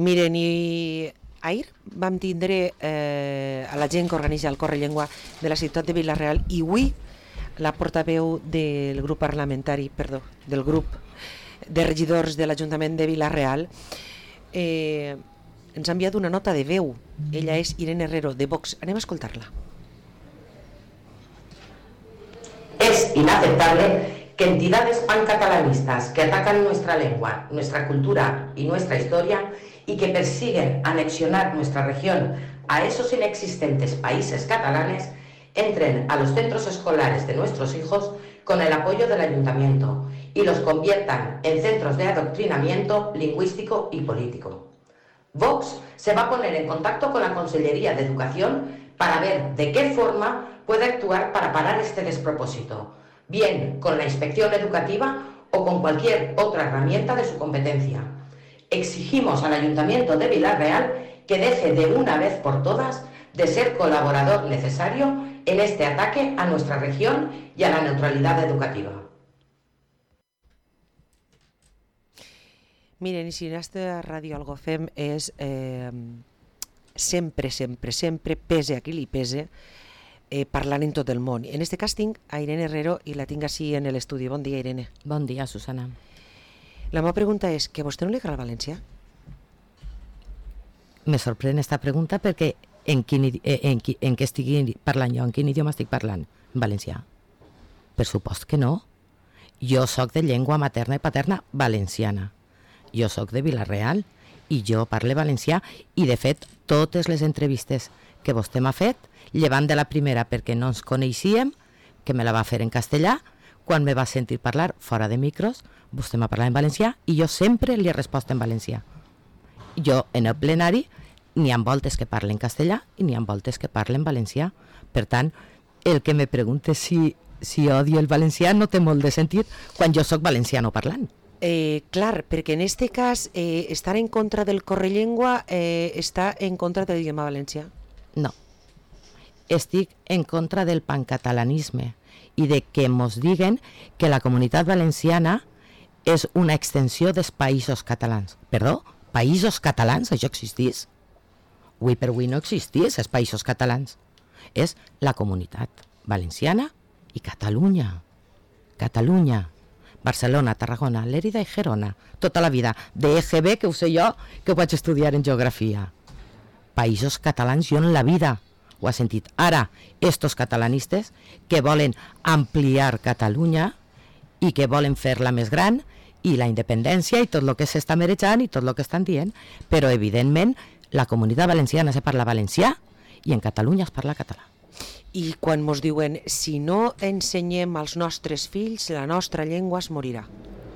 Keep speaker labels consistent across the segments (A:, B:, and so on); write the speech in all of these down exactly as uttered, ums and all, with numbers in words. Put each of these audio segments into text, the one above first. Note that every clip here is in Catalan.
A: Miren, i ahir vam tindre eh, a la gent que organitza el Correllengua de la ciutat de Vila-real i avui la portaveu del grup parlamentari, perdó, del grup de regidors de l'Ajuntament de Vila-real eh, ens ha enviat una nota de veu. Ella és Irene Herrero, de Vox. Anem a escoltar-la.
B: Es inaceptable que entidades pancatalanistas que atacan nuestra lengua, nuestra cultura y nuestra historia y que persiguen anexionar nuestra región a esos inexistentes países catalanes entren a los centros escolares de nuestros hijos con el apoyo del ayuntamiento y los conviertan en centros de adoctrinamiento lingüístico y político. Vox se va a poner en contacto con la Consellería de Educación para ver de qué forma puede actuar para parar este despropósito, bien con la inspección educativa o con cualquier otra herramienta de su competencia. Exigimos al Ayuntamiento de Vila-real que deje de una vez por todas de ser colaborador necesario en este ataque a nuestra región y a la neutralidad educativa.
A: Miren, i si en esta ràdio algo fem és eh, sempre, sempre, sempre, pese a qui li pese, eh, parlant en tot el món. En este cas tinc a Irene Herrero i la tinc així en l'estudi. Bon dia, Irene.
C: Bon dia, Susana.
A: La meva pregunta és que a vostè no li agrada el valencià?
C: Me sorprèn esta pregunta perquè en, quin, en, en, en què estigui parlant jo, en quin idioma estic parlant? En valencià? Per supost que no. Jo soc de llengua materna i paterna valenciana. Jo soc de Vila-real i jo parle valencià i, de fet, totes les entrevistes que vostè m'ha fet, llevant de la primera perquè no ens coneixíem, que me la va fer en castellà, quan me va sentir parlar fora de micros, vostè m'ha parlat en valencià i jo sempre li he respost en valencià. Jo, en el plenari, n'hi ha voltes que parle en castellà i n'hi ha voltes que parle en valencià. Per tant, el que me pregunte si, si odio el valencià no té molt de sentit quan jo soc valenciano parlant.
A: Eh, clar, perquè en este cas eh, estar en contra del Correllengua eh, està en contra del idioma valencià?
C: No. Estic en contra del pancatalanisme i de que mos diguen que la comunitat valenciana és una extensió dels països catalans. Perdó? Països catalans? Això existís? Avui per avui no existís, els països catalans. És la comunitat valenciana i Catalunya. Catalunya. Barcelona, Tarragona, Lérida i Gerona. Tota la vida. De E G B, que ho sé jo, que ho vaig estudiar en geografia. Països catalans, jo en la vida ho he sentit. Ara, estos catalanistes que volen ampliar Catalunya i que volen fer-la més gran i la independència i tot el que s'està merejant i tot el que estan dient, però evidentment la comunitat valenciana se parla valencià i en Catalunya es parla català.
A: I quan mos diuen, si no ensenyem als nostres fills, la nostra llengua es morirà.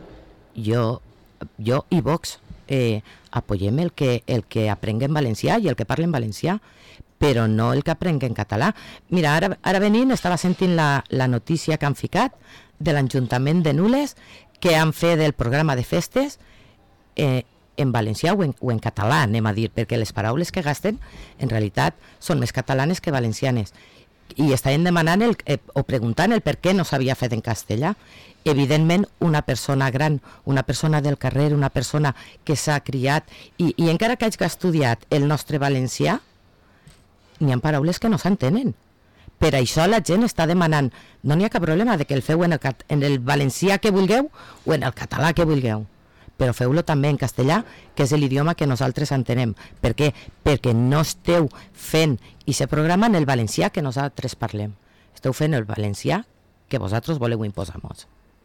C: Jo, jo i Vox eh, apoyem el que, el que aprenguen valencià i el que parlen valencià, però no el que aprenguen català. Mira, ara, ara venint estava sentint la, la notícia que han ficat de l'Ajuntament de Nules que han fet del programa de festes eh, en valencià o en, o en català, anem a dir, perquè les paraules que gasten en realitat són més catalanes que valencianes. I estaven demanant el, eh, o preguntant el per què no s'havia fet en castellà. Evidentment, una persona gran, una persona del carrer, una persona que s'ha criat, i, i encara que hagi estudiat el nostre valencià, n'hi ha paraules que no s'entenen. Per això la gent està demanant, no n'hi ha cap problema de que el feu en el, en el valencià que vulgueu o en el català que vulgueu, però feu-lo també en castellà, que és l'idioma que nosaltres entenem. Per què? Perquè no esteu fent i se programa en el valencià que nosaltres parlem. Esteu fent el valencià que vosaltres voleu imposar-nos.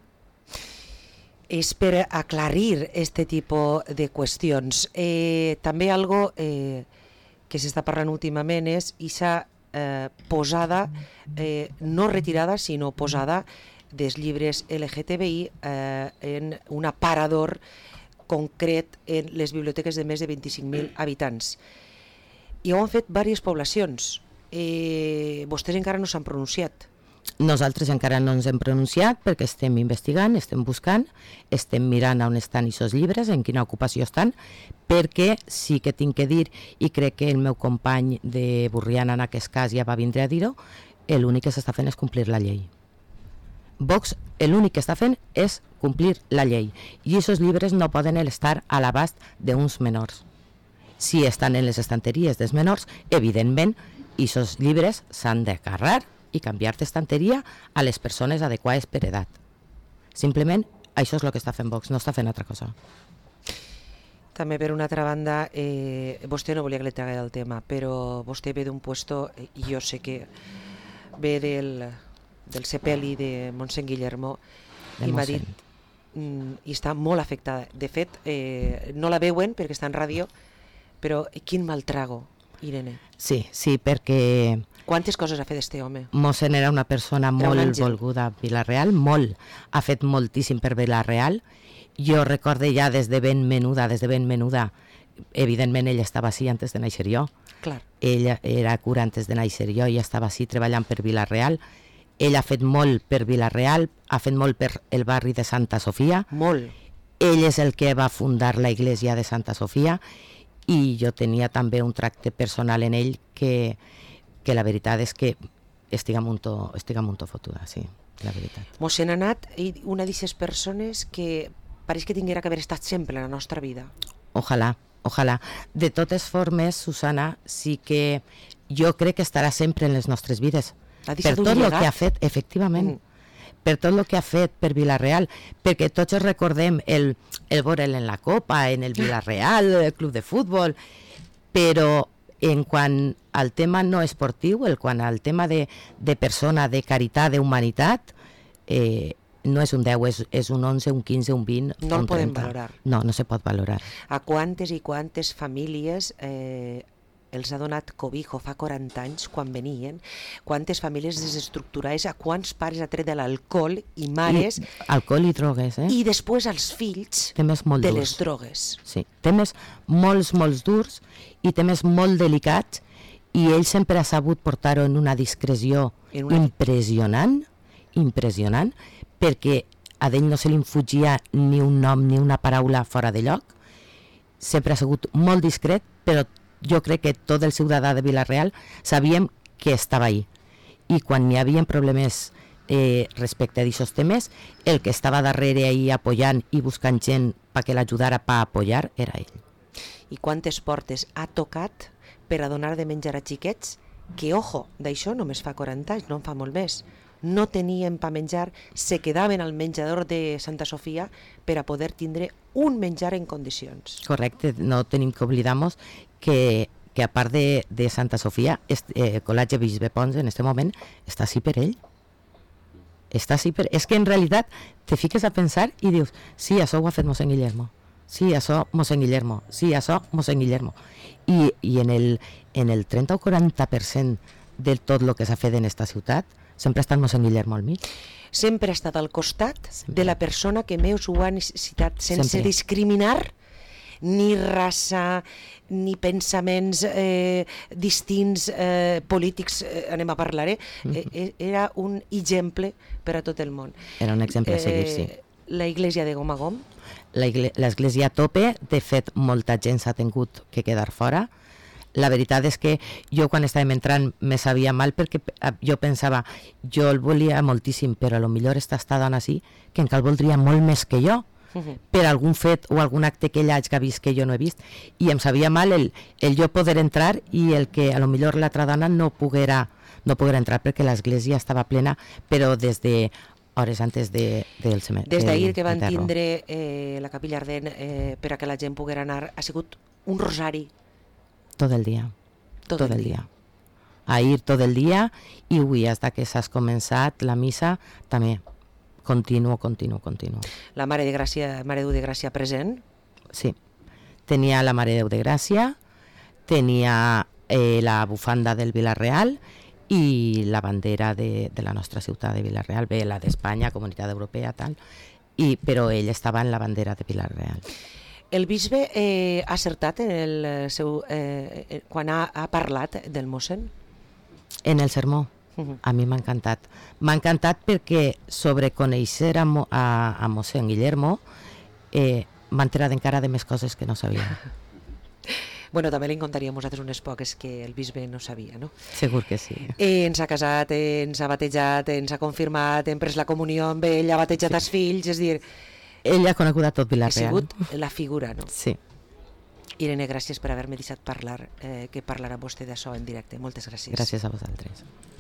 A: És per aclarir este tipus de qüestions. Eh, també algo eh, que s'està parlant últimament és aquesta eh, posada, eh, no retirada, sinó posada dels llibres L G T B I eh, en un aparador concret en les biblioteques de més de vint-i-cinc mil habitants. I ho han fet diverses poblacions. Eh, vostès encara no s'han pronunciat.
C: Nosaltres encara no ens hem pronunciat perquè estem investigant, estem buscant, estem mirant on estan aquests llibres, en quina ocupació estan, perquè sí que tinc que dir, i crec que el meu company de Borriana en aquest cas ja va vindre a dir-ho, l'únic que s'està fent és complir la llei. Vox l'únic que està fent és complir la llei i aquests llibres no poden estar a l'abast d'uns menors. si estan en les estanteries dels menors, evidentment, aquests llibres s'han de carregar i canviar d'estanteria a les persones adequades per edat. Simplement, això és el que està fent Vox, no està fent altra cosa.
A: També, per una altra banda, eh, vostè no volia que li tragués el tema, però vostè ve d'un puesto, i jo sé que ve del, del sepeli de Montseny Guillermo,
C: De
A: i m'ha
C: Montseny.
A: dit, mm, i està molt afectada. De fet, eh, no la veuen perquè està en ràdio, però quin mal trago, Irene.
C: Sí, sí, perquè
A: Quantes coses ha fet este home?
C: Mossèn era una persona
A: Era un
C: molt
A: àngel.
C: volguda a Vila-real, molt. Ha fet moltíssim per Vila-real. Jo recorde ja des de ben menuda, des de ben menuda, evidentment ell estava així antes de néixer jo.
A: Clar.
C: Ell era cura antes de néixer jo i estava així treballant per Vila-real. Ell ha fet molt per Vila-real, ha fet molt per el barri de Santa Sofia.
A: Molt.
C: Ell és el que va fundar la iglesia de Santa Sofia i jo tenia també un tracte personal en ell que, que la veritat és que estic amb un to, estic amb un to fotuda, sí, la veritat.
A: Mossèn ha anat i una d'aquestes persones que pareix que tinguera que haver estat sempre en la nostra vida.
C: Ojalà, ojalà. De totes formes, Susana, sí que jo crec que estarà sempre en les nostres vides.
A: Ha
C: Per
A: deixat un
C: tot el
A: llegat.
C: que ha fet, efectivament,
A: Mm.
C: per tot el que ha fet per Vila-real, perquè tots ens recordem el, el veure'l en la Copa, en el Vila-real, el club de futbol, però en quant al tema no esportiu, el quant al tema de, de persona, de caritat, d'humanitat, eh, no és un deu, és, és un onze, un quinze, un vint,
A: No el
C: un
A: podem
C: trenta.
A: valorar.
C: No, no se pot valorar.
A: A quantes i quantes famílies eh, els ha donat cobijo fa quaranta anys quan venien, quantes famílies desestructurades, a quants pares ha tret de l'alcohol i mares,
C: I, alcohol i drogues, eh?
A: i després als fills
C: Temes molt
A: de
C: durs.
A: les drogues.
C: Sí, temes molts, molts durs i temes molt delicats i ell sempre ha sabut portar-ho en una discreció
A: En una-
C: impressionant, impressionant, perquè a ell no se li fugia ni un nom ni una paraula fora de lloc. Sempre ha sigut molt discret, però jo crec que tot el ciutadà de Vila-real sabíem que estava ahí. I quan hi havia problemes eh, respecte a aquests temes, el que estava darrere ahí apoyant i buscant gent perquè l'ajudara per apoyar era ell.
A: I quantes portes ha tocat per a donar de menjar a xiquets que, ojo, d'això només fa quaranta anys, no en fa molt més. No tenien pa menjar, se quedaven al menjador de Santa Sofia per a poder tindre un menjar en condicions.
C: Correcte, no tenim que oblidar-nos que, que a part de, de Santa Sofia, est, eh, Col·legi Bisbe Pons en aquest moment està així per ell. Està així per... És que en realitat te fiques a pensar i dius, sí, això ho ha fet Mossèn Guillermo, sí, això Mossèn Guillermo, sí, això Mossèn Guillermo. I, i en, el, en el trenta o quaranta per cent de tot el que s'ha fet en esta ciutat sempre està el Mossèn Guillermo al mig.
A: Sempre ha estat al costat
C: Sempre.
A: de la persona que més ho ha necessitat, sense
C: Sempre.
A: discriminar ni raça, ni pensaments eh, distints, eh, polítics, eh, anem a parlar, eh? eh? Era un exemple per a tot el món.
C: Era un exemple a seguir, sí.
A: La iglesia de Gom a Gom,
C: La igle- L'església a tope, de fet, molta gent s'ha tingut que quedar fora. La veritat és que jo quan estàvem entrant me sabia mal perquè eh, jo pensava, jo el volia moltíssim, però a lo millor està esta dona així, que encara el voldria molt més que jo, per algun fet o algun acte que ella hagi vist que jo no he vist, i em sabia mal el, el jo poder entrar i el que a lo millor l'altra dona no poguera, no poguera entrar perquè l'església estava plena, però des de hores antes de, del cementeri.
A: des d'ahir que van tindre eh, la capilla ardent eh, per a que la gent poguera anar, ha sigut un rosari
C: Tot el dia.
A: tot,
C: tot el dia. Ahir tot el dia i avui, fins que s'ha començat la missa, també. Continuo, continuo, continuo.
A: La Mare de Gràcia, Mare Déu de Gràcia present.
C: Sí. Tenia la Mare Déu de Gràcia, tenia eh, la bufanda del Vila-real i la bandera de, de la nostra ciutat de Vila-real, bé, la d'Espanya, Comunitat Europea, tal, i, però ell estava en la bandera de Vila-real.
A: El bisbe eh, ha acertat en el seu, eh, eh, quan ha, ha parlat del mossèn?
C: En el sermó,
A: Uh-huh.
C: a mi m'ha encantat. M'ha encantat perquè sobre conèixer a, Mo, a, a mossèn Guillermo eh, m'ha enterat encara de més coses que no sabia.
A: Bueno, també li contaríem nosaltres unes poques que el bisbe no sabia, no?
C: Segur que sí.
A: Eh, ens ha casat, eh, ens ha batejat, eh, ens ha confirmat, hem pres la comunió amb ell, ha batejat sí. els fills, és dir,
C: Ell ha conegut a tot
A: ha
C: Vila-real.
A: sigut la figura, no?
C: Sí.
A: Irene, gràcies per haver-me deixat parlar, eh, que parlarà vostè d'això en directe. Moltes gràcies.
C: Gràcies a vosaltres.